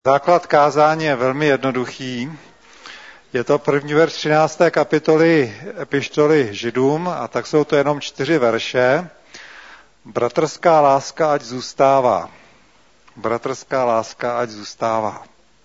Základ kázání je velmi jednoduchý. Je to první verš 13. kapitoly epištoly Židům a tak jsou to jenom 4 verše. Bratrská láska ať zůstává. Bratrská láska ať zůstává.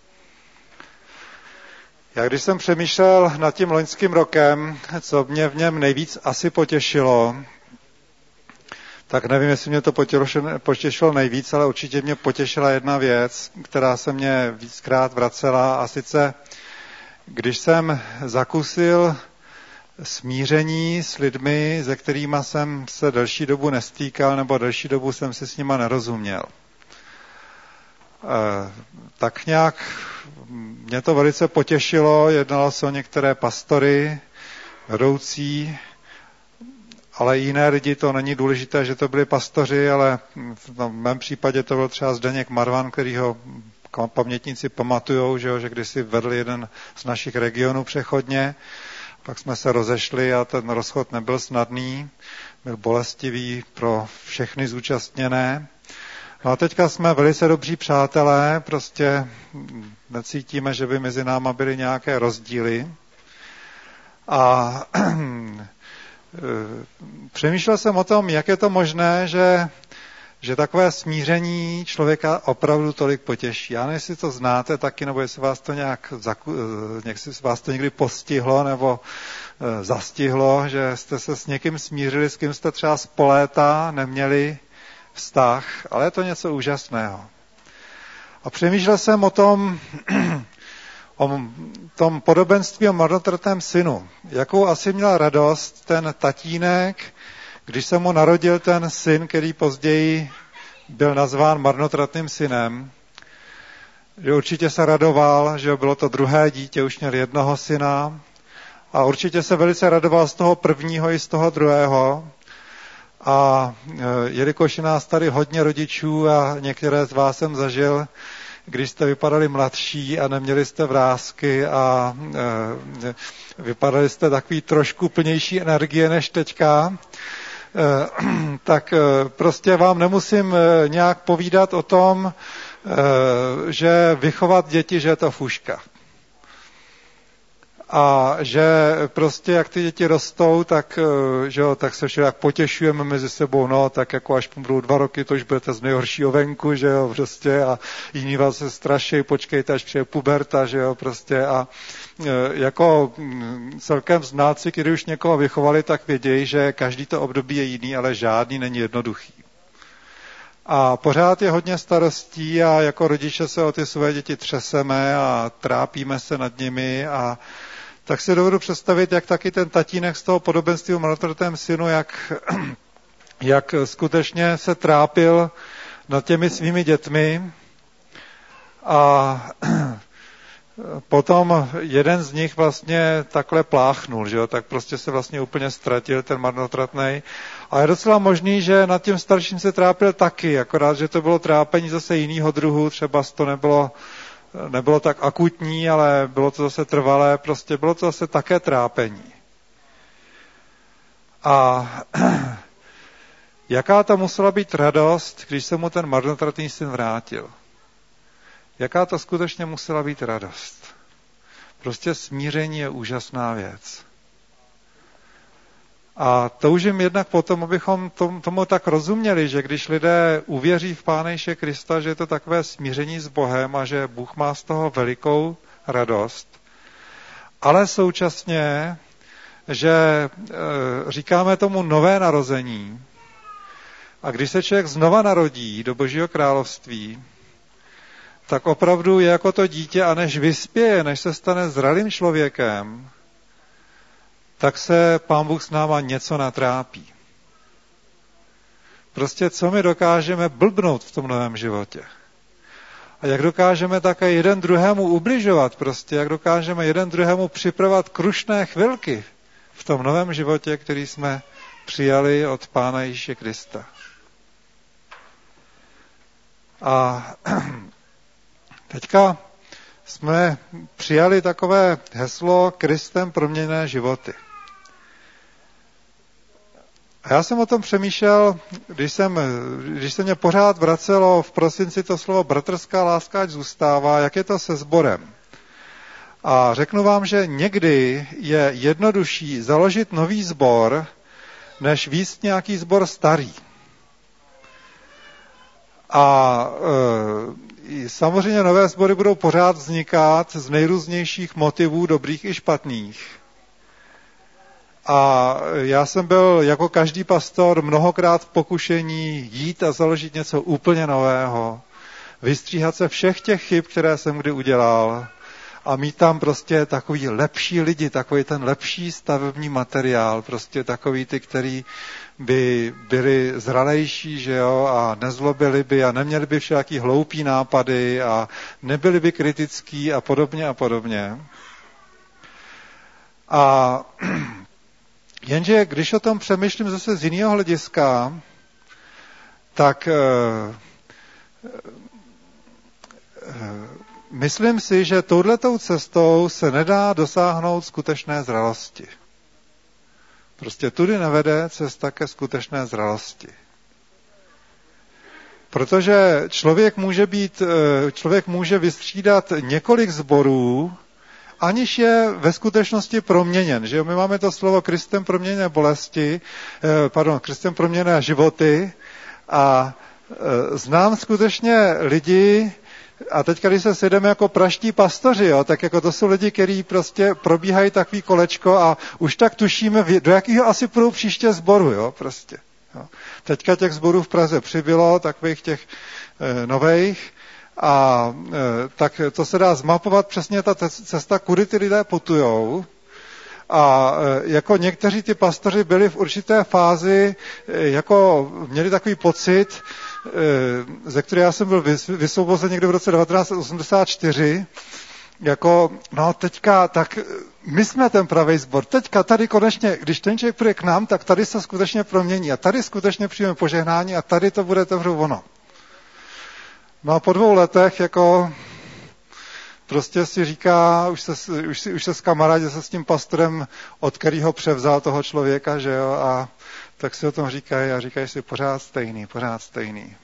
Já když jsem přemýšlel nad tím loňským rokem, co mě v něm nejvíc asi potěšilo, tak nevím, jestli mě to potěšilo nejvíc, ale určitě mě potěšila jedna věc, která se mě víckrát vracela, a sice, když jsem zakusil smíření s lidmi, se kterými jsem se delší dobu nestýkal, nebo delší dobu jsem si s nima nerozuměl. Tak nějak mě to velice potěšilo, jednalo se o některé pastory, vedoucí, ale jiné lidi, to není důležité, že to byli pastoři, ale v mém případě to byl třeba Zdeněk Marvan, kterýho pamětníci pamatujou, že kdysi vedl jeden z našich regionů přechodně, pak jsme se rozešli a ten rozchod nebyl snadný, byl bolestivý pro všechny zúčastněné. No a teďka jsme velice dobří přátelé, prostě necítíme, že by mezi náma byly nějaké rozdíly. A přemýšlel jsem o tom, jak je to možné, že takové smíření člověka opravdu tolik potěší. Já nevím, jestli to znáte taky, nebo jestli vás to jestli vás to někdy postihlo nebo zastihlo, že jste se s někým smířili, s kým jste třeba z léta neměli vztah, ale je to něco úžasného. A přemýšlel jsem o tom podobenství o marnotratném synu. Jakou asi měl radost ten tatínek, když se mu narodil ten syn, který později byl nazván marnotratným synem. Že určitě se radoval, že bylo to druhé dítě, už měl jednoho syna. A určitě se velice radoval z toho prvního i z toho druhého. A jelikož je nás tady hodně rodičů a některé z vás jsem zažil, když jste vypadali mladší a neměli jste vrásky a vypadali jste takový trošku plnější energie než teďka, tak prostě vám nemusím nějak povídat o tom, že vychovat děti, že je to fuška. A že prostě jak ty děti rostou, tak se všelijak potěšujeme mezi sebou, no, tak jako až budou 2 roky, to už budete z nejhoršího venku, že jo, prostě, a jiní vás se strašejí, počkejte, až přijde puberta, že jo, prostě, a jako celkem znáci, kteří už někoho vychovali, tak vědějí, že každý to období je jiný, ale žádný není jednoduchý. A pořád je hodně starostí a jako rodiče se o ty své děti třeseme a trápíme se nad nimi, a tak si dovedu představit, jak taky ten tatínek z toho podobenství o marnotratném synu, jak skutečně se trápil nad těmi svými dětmi. A potom jeden z nich vlastně takhle pláchnul, že jo? Tak prostě se vlastně úplně ztratil ten marnotratnej. A je docela možný, že nad tím starším se trápil taky, akorát, že to bylo trápení zase jinýho druhu, třeba to nebylo tak akutní, ale bylo to zase trvalé, prostě bylo to zase také trápení. A jaká to musela být radost, když se mu ten marnotratný syn vrátil? Jaká to skutečně musela být radost? Prostě smíření je úžasná věc. A toužím jednak potom, abychom tomu tak rozuměli, že když lidé uvěří v Pána Ježíše Krista, že je to takové smíření s Bohem a že Bůh má z toho velikou radost. Ale současně, že říkáme tomu nové narození. A když se člověk znova narodí do Božího království, tak opravdu je jako to dítě, a než vyspěje, než se stane zralým člověkem, tak se Pán Bůh s náma něco natrápí. Prostě co my dokážeme blbnout v tom novém životě. A jak dokážeme také jeden druhému ubližovat, prostě jak dokážeme jeden druhému připravovat krušné chvilky v tom novém životě, který jsme přijali od Pána Ježíše Krista. A teďka jsme přijali takové heslo Kristem proměněné životy. A já jsem o tom přemýšlel, když se mě pořád vracelo v prosinci to slovo bratrská láska, ať zůstává, jak je to se sborem. A řeknu vám, že někdy je jednodušší založit nový sbor, než víc nějaký sbor starý. A samozřejmě nové sbory budou pořád vznikat z nejrůznějších motivů, dobrých i špatných. A já jsem byl jako každý pastor mnohokrát v pokušení jít a založit něco úplně nového, vystříhat se všech těch chyb, které jsem kdy udělal a mít tam prostě takový lepší lidi, takový ten lepší stavební materiál, prostě takový ty, který by byli zralejší, že jo, a nezlobili by a neměli by všelaký hloupý nápady a nebyli by kritický a podobně a podobně. A jenže když o tom přemýšlím zase z jiného hlediska, tak myslím si, že touhletou cestou se nedá dosáhnout skutečné zralosti. Prostě tudy nevede cesta ke skutečné zralosti. Protože člověk může vystřídat několik sborů, aniž je ve skutečnosti proměněn. Že? My máme to slovo Kristem proměněné Kristem proměněné životy a znám skutečně lidi, a teď, když se sedeme jako praští pastoři, jo, tak jako to jsou lidi, kteří prostě probíhají takový kolečko a už tak tušíme, do jakého asi půjdou příště sboru, jo, prostě. Jo. Teďka těch sborů v Praze přibylo, takových těch nových, a tak to se dá zmapovat přesně ta cesta, kudy ty lidé putujou. A jako někteří ty pastoři byli v určité fázi, jako měli takový pocit, ze které já jsem byl vysvobozen někdy v roce 1984, jako, no teďka, tak my jsme ten pravý sbor, teďka tady konečně, když ten člověk přijde k nám, tak tady se skutečně promění a tady skutečně přijme požehnání a tady to bude teprve ono. No a po 2 letech, jako, prostě si říká, už se skamarádil se s tím pastorem, od kterého převzal toho člověka, že jo, a tak si o tom říkají a říkají si pořád stejný.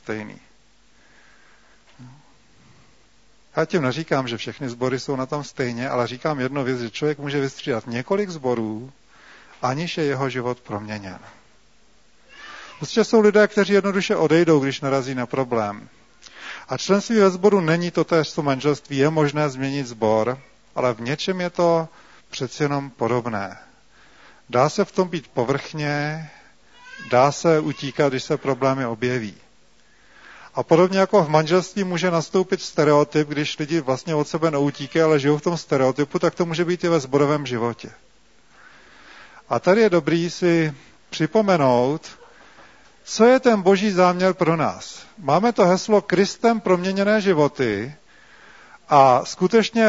Já tím neříkám, že všechny sbory jsou na tom stejně, ale říkám jednu věc, že člověk může vystřídat několik sborů, aniž je jeho život proměněn. Prostě jsou lidé, kteří jednoduše odejdou, když narazí na problém. A členství ve sboru není totéž co manželství, je možné změnit sbor, ale v něčem je to přeci jenom podobné. Dá se v tom být povrchně, dá se utíkat, když se problémy objeví. A podobně jako v manželství může nastoupit stereotyp, když lidi vlastně od sebe neutíkají, ale žijou v tom stereotypu, tak to může být i ve sborovém životě. A tady je dobrý si připomenout, co je ten boží záměr pro nás. Máme to heslo Kristem proměněné životy a skutečně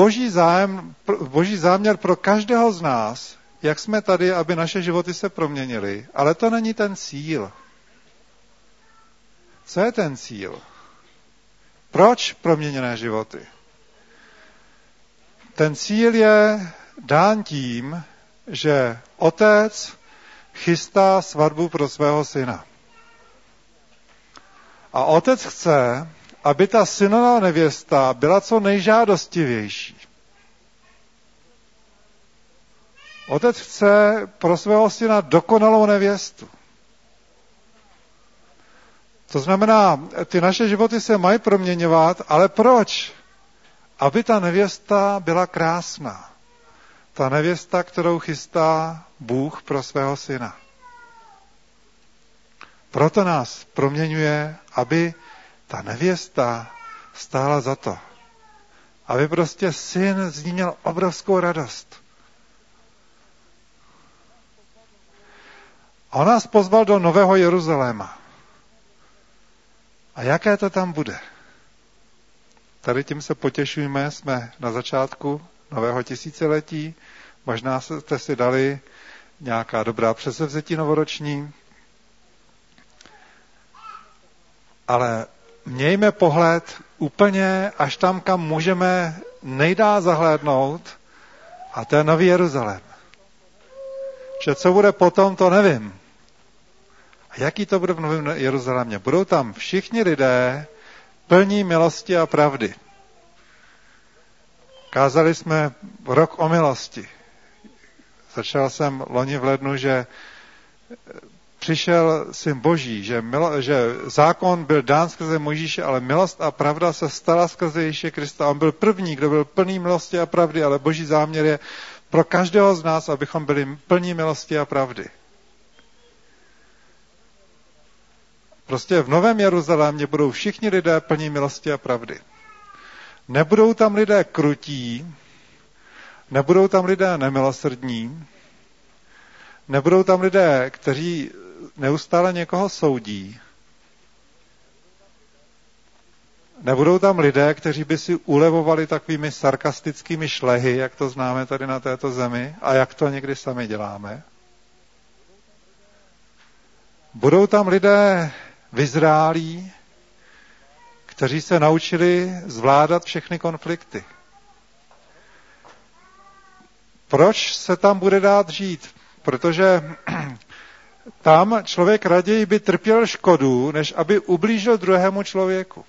boží záměr pro každého z nás, jak jsme tady, aby naše životy se proměnily, ale to není ten cíl. Co je ten cíl? Proč proměněné životy? Ten cíl je dán tím, že otec chystá svatbu pro svého syna. A otec chce, aby ta synová nevěsta byla co nejžádostivější. Otec chce pro svého syna dokonalou nevěstu. To znamená, ty naše životy se mají proměňovat, ale proč? Aby ta nevěsta byla krásná. Ta nevěsta, kterou chystá Bůh pro svého syna. Proto nás proměňuje, aby ta nevěsta stála za to. Aby prostě syn z ní měl obrovskou radost. A on nás pozval do Nového Jeruzaléma. A jaké to tam bude? Tady tím se potěšujeme, jsme na začátku nového tisíciletí. Možná jste si dali nějaká dobrá předsevzetí novoroční. Ale mějme pohled úplně až tam, kam můžeme nejdál zahlédnout, a to je Nový Jeruzalém. Že co bude potom, to nevím. A jaký to bude v Novém Jeruzalémě? Budou tam všichni lidé plní milosti a pravdy. Kázali jsme rok o milosti. Začal jsem loni v lednu, že přišel Syn Boží, že zákon byl dán skrze Mojžíše, ale milost a pravda se stala skrze Ježíše Krista. On byl první, kdo byl plný milosti a pravdy, ale Boží záměr je pro každého z nás, abychom byli plní milosti a pravdy. Prostě v Novém Jeruzalémě budou všichni lidé plní milosti a pravdy. Nebudou tam lidé krutí, nebudou tam lidé nemilosrdní, nebudou tam lidé, kteří neustále někoho soudí, nebudou tam lidé, kteří by si ulevovali takovými sarkastickými šlehy, jak to známe tady na této zemi a jak to někdy sami děláme. Budou tam lidé vyzrálí, kteří se naučili zvládat všechny konflikty. Proč se tam bude dát žít? Protože tam člověk raději by trpěl škodu, než aby ublížil druhému člověku.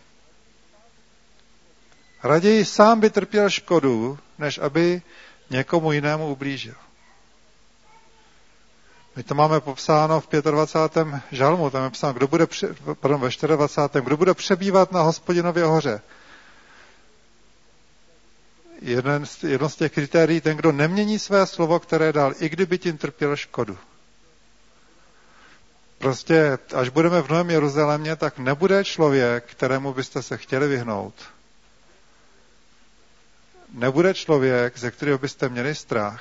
Raději sám by trpěl škodu, než aby někomu jinému ublížil. My to máme popsáno v 25. žalmu, tam je psáno, ve 24. Kdo bude přebývat na Hospodinově hoře. Jedno z těch kritérií, ten, kdo nemění své slovo, které dal, i kdyby tím trpěl škodu. Prostě, až budeme v Novém Jeruzalémě, tak nebude člověk, kterému byste se chtěli vyhnout. Nebude člověk, ze kterého byste měli strach,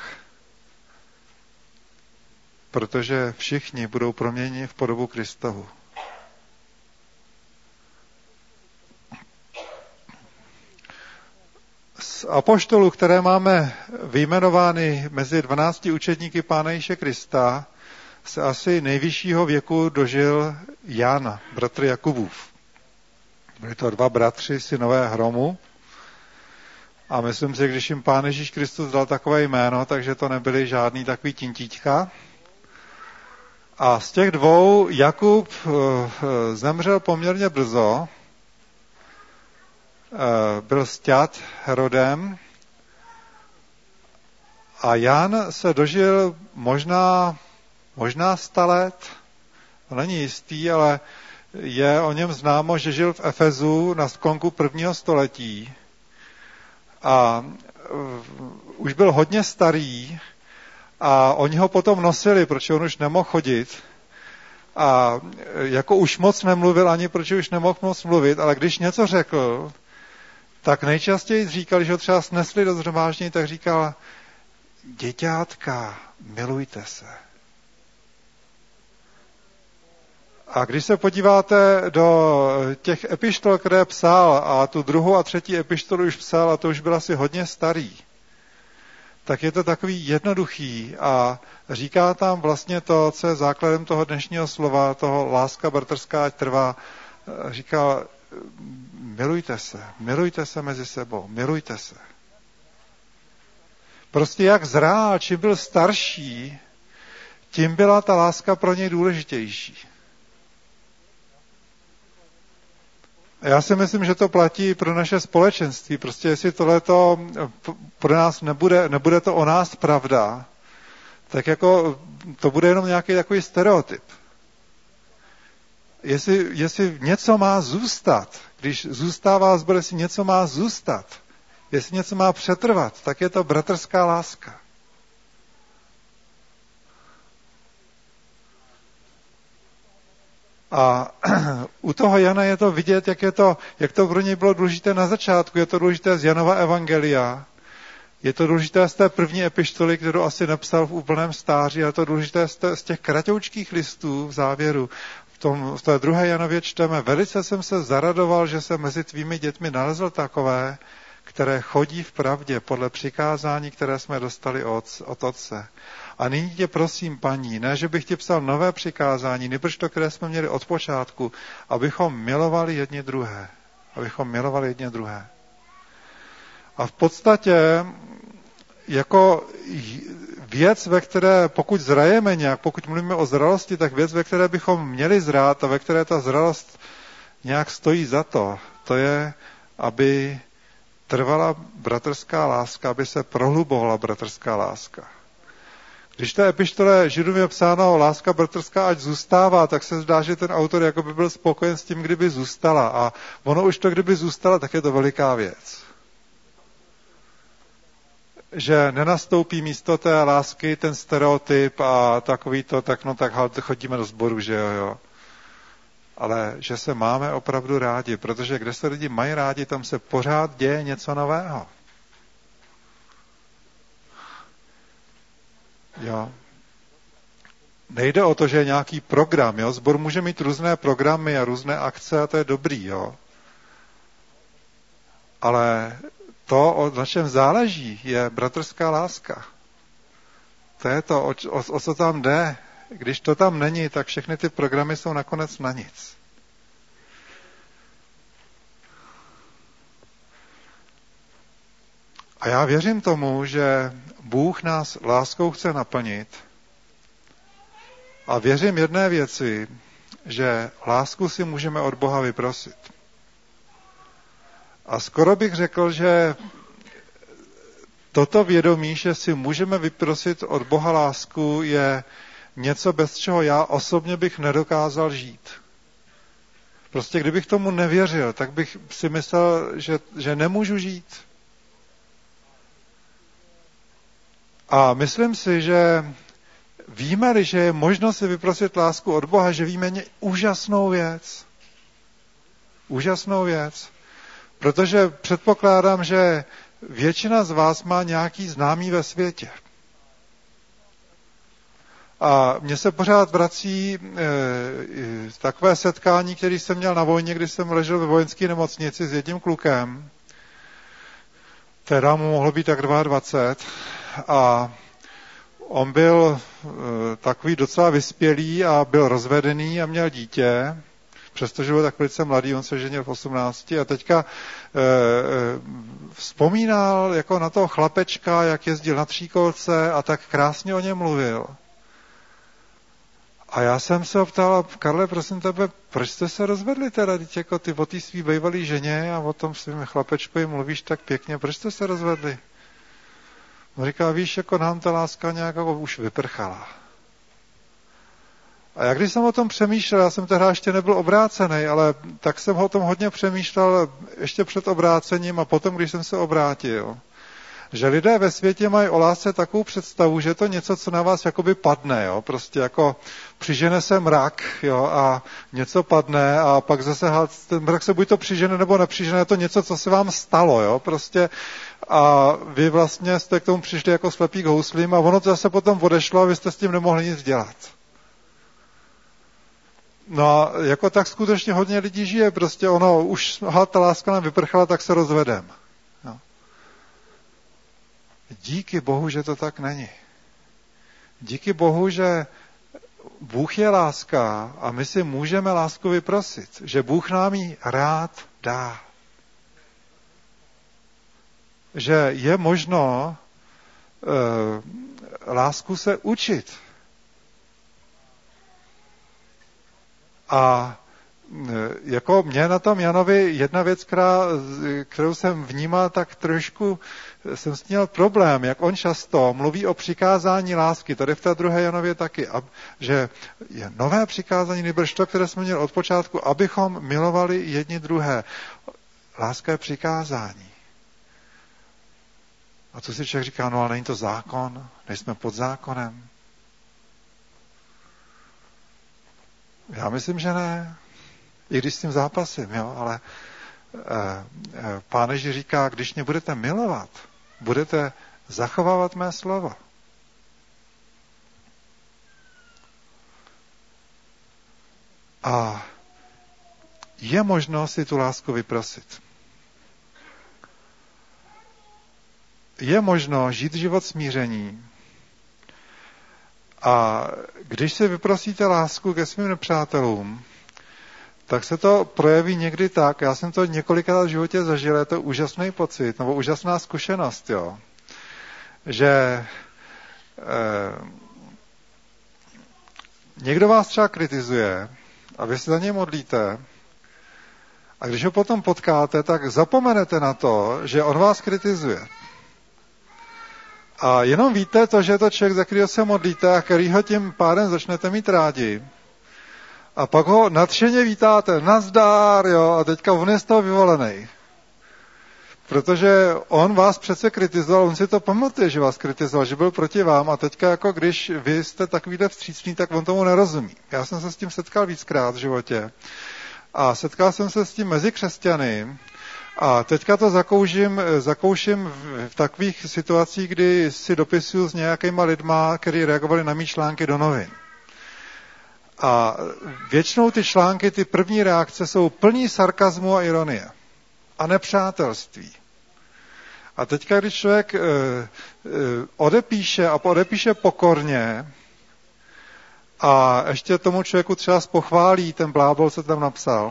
protože všichni budou proměněni v podobu Kristovu. Z apoštolů, které máme vyjmenovány mezi 12 učedníky Pána Ježíše Krista, se asi nejvyššího věku dožil Jan, bratr Jakubův. Byli to 2 bratři, synové Hromu. A myslím si, když jim Pán Ježíš Kristus dal takové jméno, takže to nebyli žádný takový tintíčka. A z těch 2 Jakub zemřel poměrně brzo, byl sťat Herodem a Jan se dožil možná 100 let, to není jistý, ale je o něm známo, že žil v Efezu na sklonku 1. století a už byl hodně starý a oni ho potom nosili, protože on už nemohl chodit a jako už moc nemluvil ani, protože už nemohl moc mluvit, ale když něco řekl, tak nejčastěji říkal, že ho třeba snesli do shromáždění, tak říkal, děťátka, milujte se. A když se podíváte do těch epištol, které psal, a tu 2. a 3. epištolu už psal, a to už byl asi hodně starý, tak je to takový jednoduchý a říká tam vlastně to, co je základem toho dnešního slova, toho láska bratrská, ať trvá. Říká, milujte se mezi sebou, milujte se. Prostě jak zrál, čím byl starší, tím byla ta láska pro něj důležitější. A já si myslím, že to platí pro naše společenství. Prostě jestli tohleto pro nás nebude to o nás pravda, tak jako to bude jenom nějaký takový stereotyp. Jestli něco má zůstat, když zůstává sbor, jestli něco má zůstat, jestli něco má přetrvat, tak je to bratrská láska. A u toho Jana je to vidět, jak to pro něj bylo důležité na začátku. Je to důležité z Janova evangelia. Je to důležité z té první epištoly, kterou asi napsal v úplném stáří. A je to důležité z těch kratoučkých listů v závěru. V té 2. Janově čteme, velice jsem se zaradoval, že jsem mezi tvými dětmi nalezl takové, které chodí v pravdě podle přikázání, které jsme dostali od Otce. A nyní tě prosím, paní, ne, že bych ti psal nové přikázání, nýbrž to, které jsme měli od počátku, abychom milovali jedni druhé. A v podstatě jako věc, ve které, pokud zrajeme nějak, pokud mluvíme o zralosti, tak věc, ve které bychom měli zrát a ve které ta zralost nějak stojí za to, to je, aby trvala bratrská láska, aby se prohlubovala bratrská láska. Když v té epištole Židům je psáno láska bratrská, ať zůstává, tak se zdá, že ten autor jako by byl spokojen s tím, kdyby zůstala. A ono už to, kdyby zůstala, tak je to veliká věc. Že nenastoupí místo té lásky ten stereotyp a takový to, tak chodíme do sboru, že jo. Ale že se máme opravdu rádi, protože kde se lidi mají rádi, tam se pořád děje něco nového. Jo. Nejde o to, že je nějaký program, jo. Sbor může mít různé programy a různé akce a to je dobrý, jo. Ale to, na čem záleží, je bratrská láska. To je to, o co tam jde. Když to tam není, tak všechny ty programy jsou nakonec na nic. A já věřím tomu, že Bůh nás láskou chce naplnit. A věřím jedné věci, že lásku si můžeme od Boha vyprosit. A skoro bych řekl, že toto vědomí, že si můžeme vyprosit od Boha lásku, je něco, bez čeho já osobně bych nedokázal žít. Prostě kdybych tomu nevěřil, tak bych si myslel, že nemůžu žít. A myslím si, že víme-li, že je možno si vyprosit lásku od Boha, že víme úžasnou věc. Úžasnou věc. Protože předpokládám, že většina z vás má nějaký známý ve světě. A mně se pořád vrací takové setkání, které jsem měl na vojně, když jsem ležel ve vojenské nemocnici s jedním klukem. Teda mu mohlo být tak 22. A on byl takový docela vyspělý a byl rozvedený a měl dítě. Přestože byl tak velice mladý, on se ženil v 18 a teďka vzpomínal jako na toho chlapečka, jak jezdil na tříkolce a tak krásně o něm mluvil. A já jsem se ho ptal, Karle, prosím tebe, proč jste se rozvedli teda, dítě, jako ty o té svý bývalý ženě a o tom svým chlapečkovi mluvíš tak pěkně, proč jste se rozvedli? On říká, víš, jako nám ta láska nějak jako už vyprchala. A já když jsem o tom přemýšlel, já jsem tehdy ještě nebyl obrácený, ale tak jsem o tom hodně přemýšlel ještě před obrácením a potom, když jsem se obrátil. Že lidé ve světě mají o lásce takovou představu, že je to něco, co na vás jakoby padne, jo? Prostě jako přižene se mrak, jo, a něco padne a pak zase ten mrak se buď to přižene nebo nepřižene, je to něco, co se vám stalo, jo, prostě a vy vlastně jste k tomu přišli jako slepý k houslím a ono to zase potom odešlo a vy jste s tím nemohli nic dělat. No a jako tak skutečně hodně lidí žije, prostě ono už ta láska nám vyprchala, tak se rozvedem. No. Díky Bohu, že to tak není. Díky Bohu, že Bůh je láska a my si můžeme lásku vyprosit, že Bůh nám ji rád dá. Že je možno lásku se učit. A jako mě na tom Janovi jedna věc, kterou jsem vnímal, tak trošku jsem s tím měl problém, jak on často mluví o přikázání lásky, tady v té druhé Janově taky, že je nové přikázání, nýbrž to, které jsme měli od počátku, abychom milovali jedni druhé. Láska je přikázání. A tu si člověk říká, no ale není to zákon, nejsme pod zákonem. Já myslím, že ne. I když s tím zápasím, jo, ale Pán Ježíš říká, když mě budete milovat, budete zachovávat mé slovo. A je možno si tu lásku vyprosit. Je možno žít život smíření. A když si vyprosíte lásku ke svým nepřátelům, tak se to projeví někdy tak, já jsem to několikrát v životě zažil, je to úžasný pocit, nebo úžasná zkušenost, jo. Že někdo vás třeba kritizuje a vy se za něj modlíte a když ho potom potkáte, tak zapomenete na to, že on vás kritizuje. A jenom víte to, že je to člověk, za kterého se modlíte a kterýho tím pádem začnete mít rádi. A pak ho nadšeně vítáte, nazdár, jo, a teďka on je z toho vyvolený. Protože on vás přece kritizoval, on si to pamatuje, že vás kritizoval, že byl proti vám a teďka jako když vy jste takovýhle vstřícný, tak on tomu nerozumí. Já jsem se s tím setkal víckrát v životě a setkal jsem se s tím mezi křesťany a teďka to zakouším v takových situacích, kdy si dopisuju s nějakýma lidma, kteří reagovali na mý články do novin. A většinou ty články, ty první reakce jsou plný sarkazmu a ironie a nepřátelství. A teďka, když člověk odepíše pokorně a ještě tomu člověku třeba pochválí ten blábol, co tam napsal.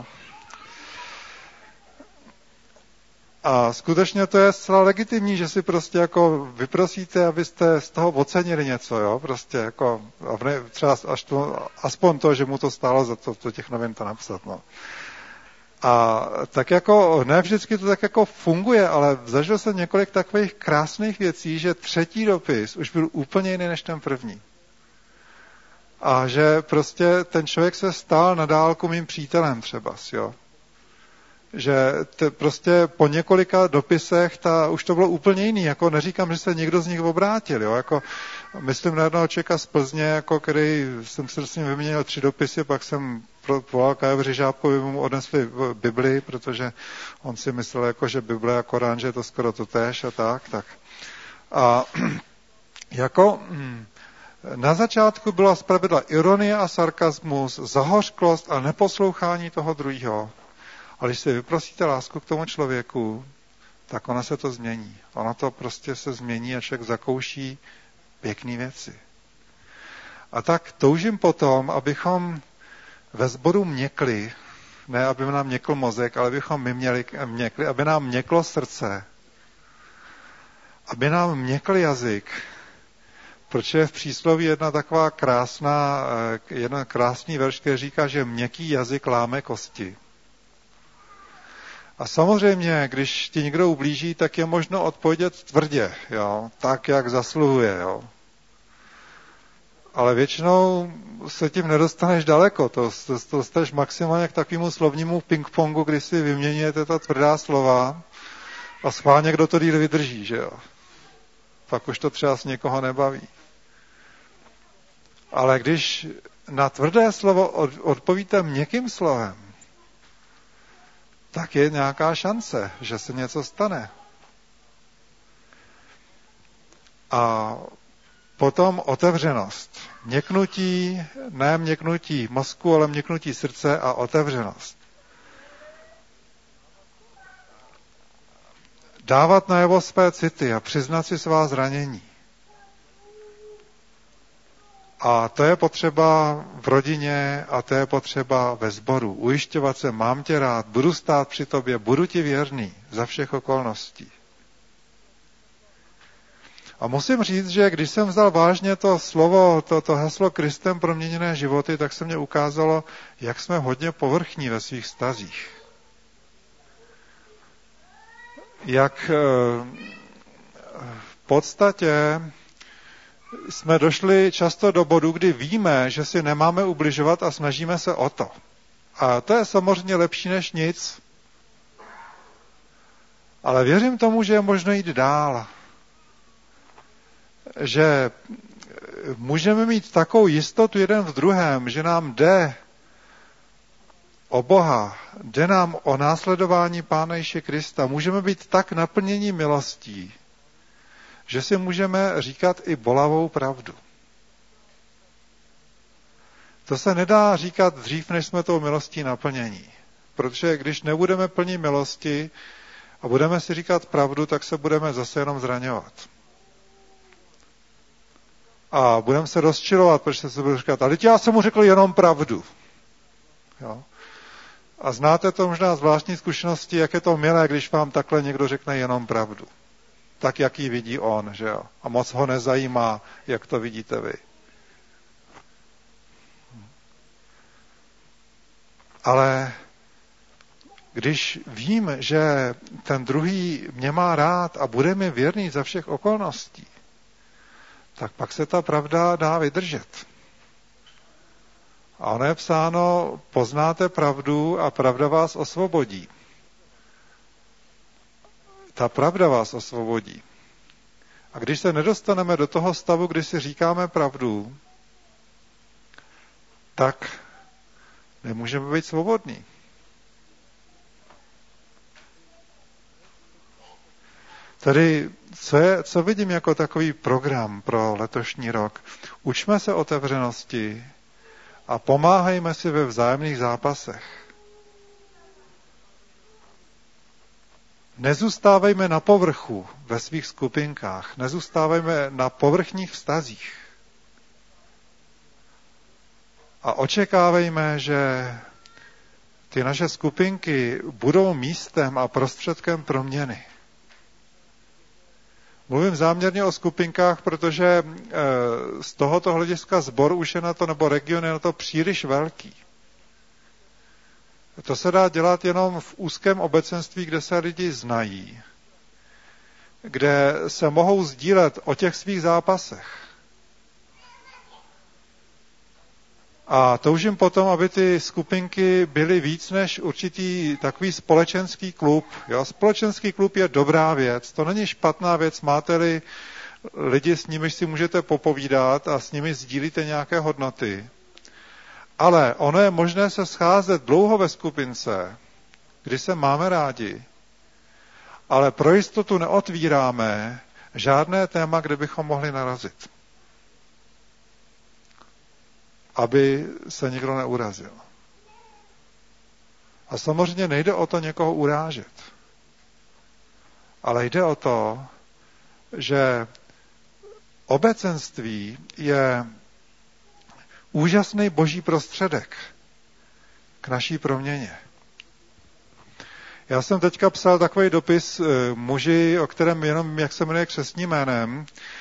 A skutečně to je zcela legitimní, že si prostě jako vyprosíte, abyste z toho ocenili něco, jo, prostě jako, třeba aspoň to, že mu to stálo za to těch novin to napsat, no. A tak jako, ne vždycky to tak jako funguje, ale zažil jsem několik takových krásných věcí, že třetí dopis už byl úplně jiný než ten první. A že prostě ten člověk se stal na dálku mým přítelem třeba, jo. Že prostě po několika dopisech už to bylo úplně jiný, jako neříkám, že se někdo z nich obrátil, jo, jako myslím na jednoho člověka z Plzně, jako který jsem se s ním vyměnil 3 dopisy, pak jsem volal Kajovi Řežábkovi, mu odnesli Bibli, protože on si myslel, jako, že Bible a Korán, že je to skoro totéž a tak. A jako na začátku byla zpravidla ironie a sarkasmus, zahořklost a neposlouchání toho druhého. Ale když si vyprosíte lásku k tomu člověku, tak ona se to změní. Ona to prostě se změní a člověk zakouší pěkné věci. A tak toužím potom, abychom ve sboru měkli, ne aby nám měkl mozek, ale abychom my měkli, aby nám měklo srdce, aby nám měkl jazyk, protože je v přísloví jedna krásný verš, který říká, že měkký jazyk láme kosti. A samozřejmě, když ti někdo ublíží, tak je možno odpovědět tvrdě, jo, tak, jak zasluhuje, jo. Ale většinou se tím nedostaneš daleko, to dostaneš maximálně k takovému slovnímu ping-pongu, kdy si vyměňujete ta tvrdá slova a schválně kdo to díl vydrží, že jo. Pak už to třeba z někoho nebaví. Ale když na tvrdé slovo odpovíte měkkým slovem, tak je nějaká šance, že se něco stane. A potom otevřenost. Měknutí, ne měknutí mozku, ale měknutí srdce a otevřenost. Dávat najevo své city a přiznat si svá zranění. A to je potřeba v rodině a to je potřeba ve sboru. Ujišťovat se, mám tě rád, budu stát při tobě, budu ti věrný za všech okolností. A musím říct, že když jsem vzal vážně to slovo, to heslo Kristem proměněné životy, tak se mně ukázalo, jak jsme hodně povrchní ve svých vztazích. Jak v podstatě jsme došli často do bodu, kdy víme, že si nemáme ubližovat a snažíme se o to. A to je samozřejmě lepší než nic. Ale věřím tomu, že je možno jít dál. Že můžeme mít takovou jistotu jeden v druhém, že nám jde o Boha, jde nám o následování Pána Ježíše Krista. Můžeme být tak naplnění milostí, že si můžeme říkat i bolavou pravdu. To se nedá říkat dřív, než jsme tou milostí naplnění. Protože když nebudeme plní milosti a budeme si říkat pravdu, tak se budeme zase jenom zraňovat. A budeme se rozčilovat, protože se bude říkat, ale já jsem mu řekl jenom pravdu. Jo? A znáte to možná zvláštní zkušenosti, jak je to milé, když vám takhle někdo řekne jenom pravdu. tak, jak ji vidí on, že jo? A moc ho nezajímá, jak to vidíte vy. Ale když vím, že ten druhý mě má rád a bude mi věrný za všech okolností, tak pak se ta pravda dá vydržet. A ono je psáno, poznáte pravdu a pravda vás osvobodí. Ta pravda vás osvobodí. A když se nedostaneme do toho stavu, kdy si říkáme pravdu, tak nemůžeme být svobodní. Tedy, co vidím jako takový program pro letošní rok? Učme se otevřenosti a pomáhejme si ve vzájemných zápasech. Nezůstávejme na povrchu ve svých skupinkách, nezůstávejme na povrchních vztazích. A očekávejme, že ty naše skupinky budou místem a prostředkem proměny. Mluvím záměrně o skupinkách, protože z tohoto hlediska sbor už je na to, nebo region je na to příliš velký. To se dá dělat jenom v úzkém obecenství, kde se lidi znají, kde se mohou sdílet o těch svých zápasech. A toužím potom, aby ty skupinky byly víc než určitý takový společenský klub. Jo? Společenský klub je dobrá věc, to není špatná věc, máte-li lidi, s nimiž si můžete popovídat a s nimi sdílíte nějaké hodnoty. Ale ono je možné se scházet dlouho ve skupince, kdy se máme rádi, ale pro jistotu neotvíráme žádné téma, kde bychom mohli narazit, aby se nikdo neurazil. A samozřejmě nejde o to někoho urážet, ale jde o to, že obecenství je úžasný boží prostředek k naší proměně. Já jsem teďka psal takový dopis muži, o kterém jenom, jak se jmenuje křestním jménem,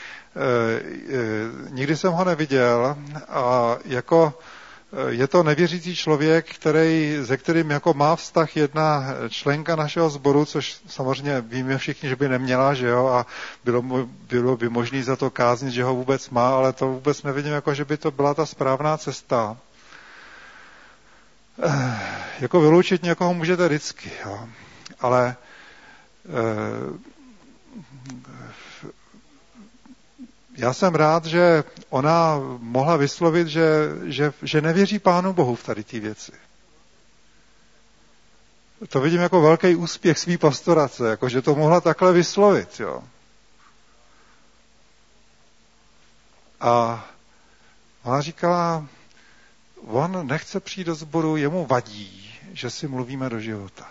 nikdy jsem ho neviděl a jako je to nevěřící člověk, se kterým jako má vztah jedna členka našeho sboru, což samozřejmě víme všichni, že by neměla, že jo, a bylo by možné za to káznit, že ho vůbec má, ale to vůbec nevidím, jako že by to byla ta správná cesta. Jako vyloučit někoho můžete vždycky, jo, ale já jsem rád, že ona mohla vyslovit, že nevěří Pánu Bohu v tady ty věci. To vidím jako velký úspěch svý pastorace, jako že to mohla takhle vyslovit. Jo. A ona říkala, on nechce přijít do sboru, jemu vadí, že si mluvíme do života.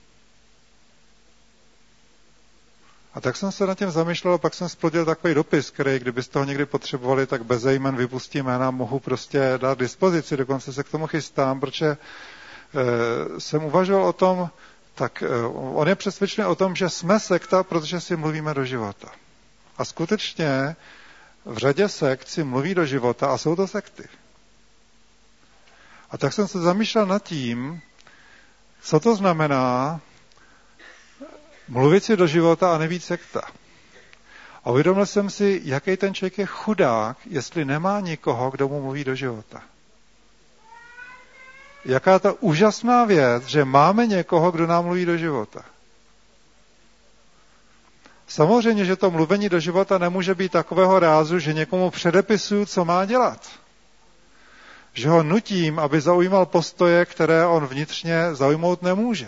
A tak jsem se nad tím zamýšlel, pak jsem splodil takový dopis, který, kdybyste ho někdy potřebovali, tak bez jmen vypustím jména, mohu prostě dát dispozici, dokonce se k tomu chystám, protože jsem uvažoval o tom, tak on je přesvědčený o tom, že jsme sekta, protože si mluvíme do života. A skutečně v řadě sekt si mluví do života a jsou to sekty. A tak jsem se zamýšlel nad tím, co to znamená mluvit si do života a nebýt sekta. A uvědomil jsem si, jaký ten člověk je chudák, jestli nemá nikoho, kdo mu mluví do života. Jaká ta úžasná věc, že máme někoho, kdo nám mluví do života. Samozřejmě, že to mluvení do života nemůže být takového rázu, že někomu předepisuju, co má dělat. Že ho nutím, aby zaujímal postoje, které on vnitřně zaujmout nemůže.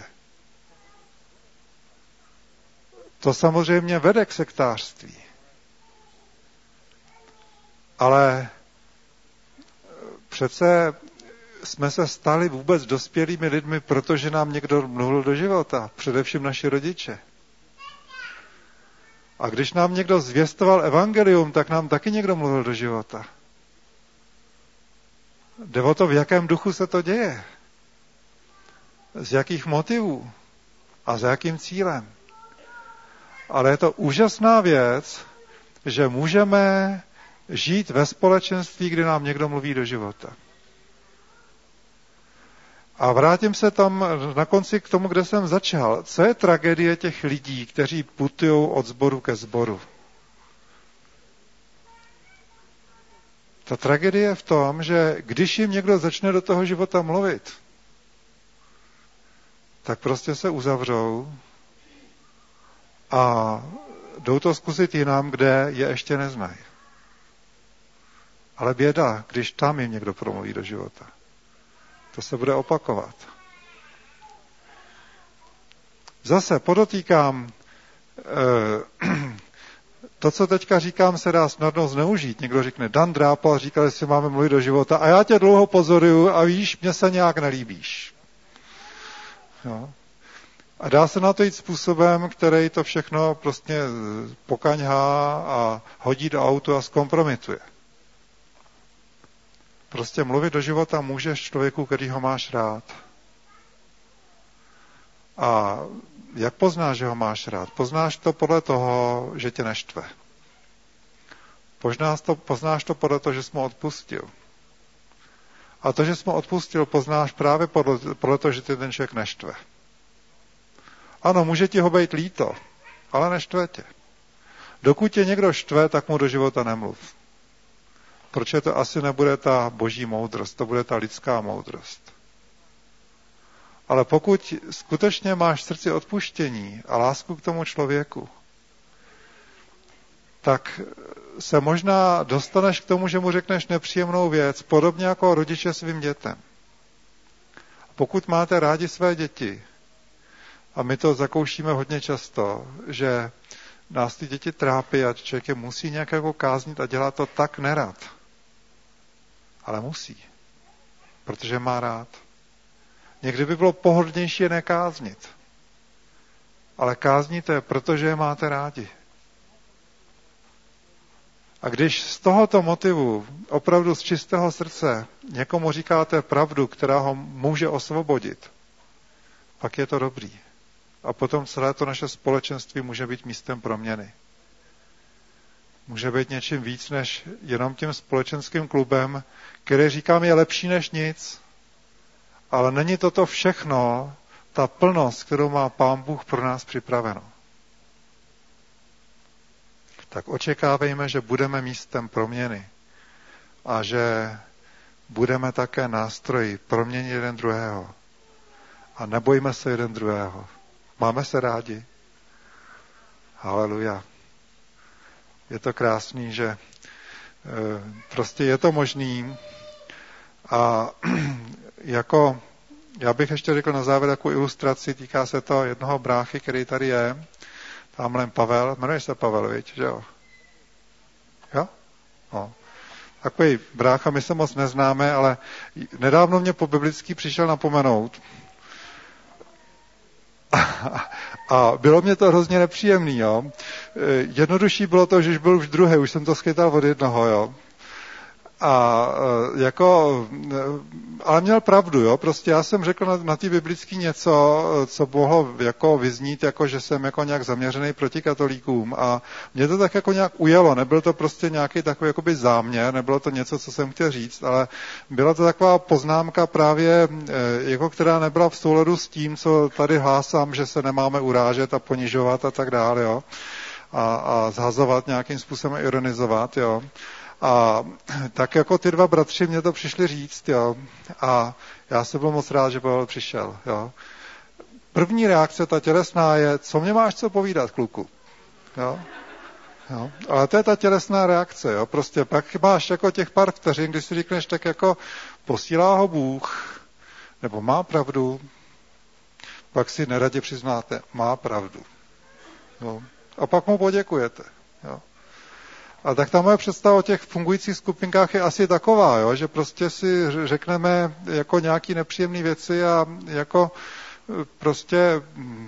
To samozřejmě vede k sektářství. Ale přece jsme se stali vůbec dospělými lidmi, protože nám někdo mluvil do života, především naši rodiče. A když nám někdo zvěstoval evangelium, tak nám taky někdo mluvil do života. Jde o to, v jakém duchu se to děje. Z jakých motivů a za jakým cílem. Ale je to úžasná věc, že můžeme žít ve společenství, kdy nám někdo mluví do života. A vrátím se tam na konci k tomu, kde jsem začal. Co je tragédie těch lidí, kteří putují od sboru ke sboru? Ta tragédie je v tom, že když jim někdo začne do toho života mluvit, tak prostě se uzavřou a jdou to zkusit jinam, kde je ještě neznají. Ale běda, když tam jim někdo promluví do života. To se bude opakovat. Zase podotýkám, to, co teďka říkám, se dá snadno zneužít. Někdo řekne, Dan Drápal říkal, že si máme mluvit do života a já tě dlouho pozoruju a víš, mně se nějak nelíbíš. Jo. A dá se na to jít způsobem, který to všechno prostě pokaňhá a hodí do autu a zkompromituje. Prostě mluvit do života můžeš člověku, který ho máš rád. A jak poznáš, že ho máš rád? Poznáš to podle toho, že tě neštve. Poznáš to podle toho, že jsi mu odpustil. A to, že jsi mu odpustil, poznáš právě podle toho, že tě ten člověk neštve. Ano, může ti ho být líto, ale neštve tě. Dokud tě někdo štve, tak mu do života nemluv. Protože to asi nebude ta boží moudrost, to bude ta lidská moudrost. Ale pokud skutečně máš v srdci odpuštění a lásku k tomu člověku, tak se možná dostaneš k tomu, že mu řekneš nepříjemnou věc, podobně jako rodiče svým dětem. Pokud máte rádi své děti, a my to zakoušíme hodně často, že nás ty děti trápí a člověk je musí nějak jako káznit a dělá to tak nerad. Ale musí, protože má rád. Někdy by bylo pohodlnější je nekáznit. Ale kázníte, protože je máte rádi. A když z tohoto motivu, opravdu z čistého srdce, někomu říkáte pravdu, která ho může osvobodit, pak je to dobrý. A potom celé to naše společenství může být místem proměny. Může být něčím víc než jenom tím společenským klubem, který říkám je lepší než nic, ale není toto všechno ta plnost, kterou má Pán Bůh pro nás připraveno. Tak očekávejme, že budeme místem proměny a že budeme také nástroji proměnit jeden druhého. A nebojme se jeden druhého. Máme se rádi. Haleluja. Je to krásný, že prostě je to možný. A jako, já bych ještě řekl na závěr takovou ilustraci, týká se to jednoho bráchy, který tady je. Tamhle Pavel, jmenuje se Pavel, víš, že jo? Jo? No. Takový brácha, my se moc neznáme, ale nedávno mě po biblický přišel napomenout. A bylo mě to hrozně nepříjemný, jo. Jednodušší bylo to, že už byl už druhý, už jsem to schytal od jednoho, jo. A jako, ale měl pravdu, jo, prostě já jsem řekl na ty biblický něco, co mohlo jako vyznít, jako že jsem jako nějak zaměřený proti katolíkům a mě to tak jako nějak ujelo, nebyl to prostě nějaký takový jakoby záměr, nebylo to něco, co jsem chtěl říct, ale byla to taková poznámka právě, jako která nebyla v souladu s tím, co tady hlásám, že se nemáme urážet a ponižovat a tak dále, jo, a zhazovat nějakým způsobem, ironizovat, jo. A tak jako ty dva bratři mě to přišli říct, jo. A já jsem byl moc rád, že Pavel přišel, jo. První reakce, ta tělesná je, co mě máš co povídat, kluku, jo. Jo. Ale to je ta tělesná reakce, jo. Prostě pak máš jako těch pár vteřin, když si říkneš, tak jako posílá ho Bůh, nebo má pravdu, pak si neradě přiznáte, má pravdu, jo. A pak mu poděkujete, jo. A tak ta moje představa o těch fungujících skupinkách je asi taková, jo, že prostě si řekneme jako nějaký nepříjemné věci a jako prostě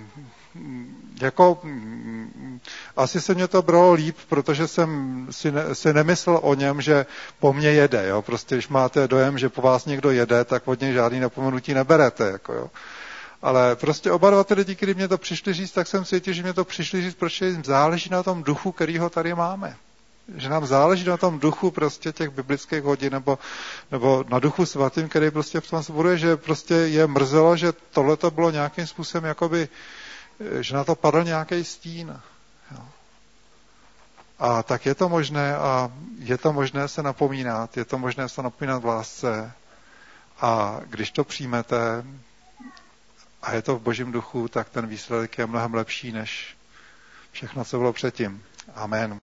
jako asi se mě to bralo líp, protože jsem si nemyslel o něm, že po mně jede, jo. Prostě když máte dojem, že po vás někdo jede, tak od něj žádný napomenutí neberete, jako jo. Ale prostě oba dva ty lidi, kteří mě to přišli říct, tak jsem cítil, že mě to přišli říct, protože jim záleží na tom duchu, kterýho tady máme. Že nám záleží na tom duchu prostě těch biblických hodin, nebo na duchu svatým, který prostě v tom zboruje, že prostě je mrzelo, že tohleto bylo nějakým způsobem jakoby, že na to padl nějaký stín. Jo. A tak je to možné a je to možné se napomínat, je to možné se napomínat v lásce. A když to přijmete a je to v Božím duchu, tak ten výsledek je mnohem lepší než všechno, co bylo předtím. Amen.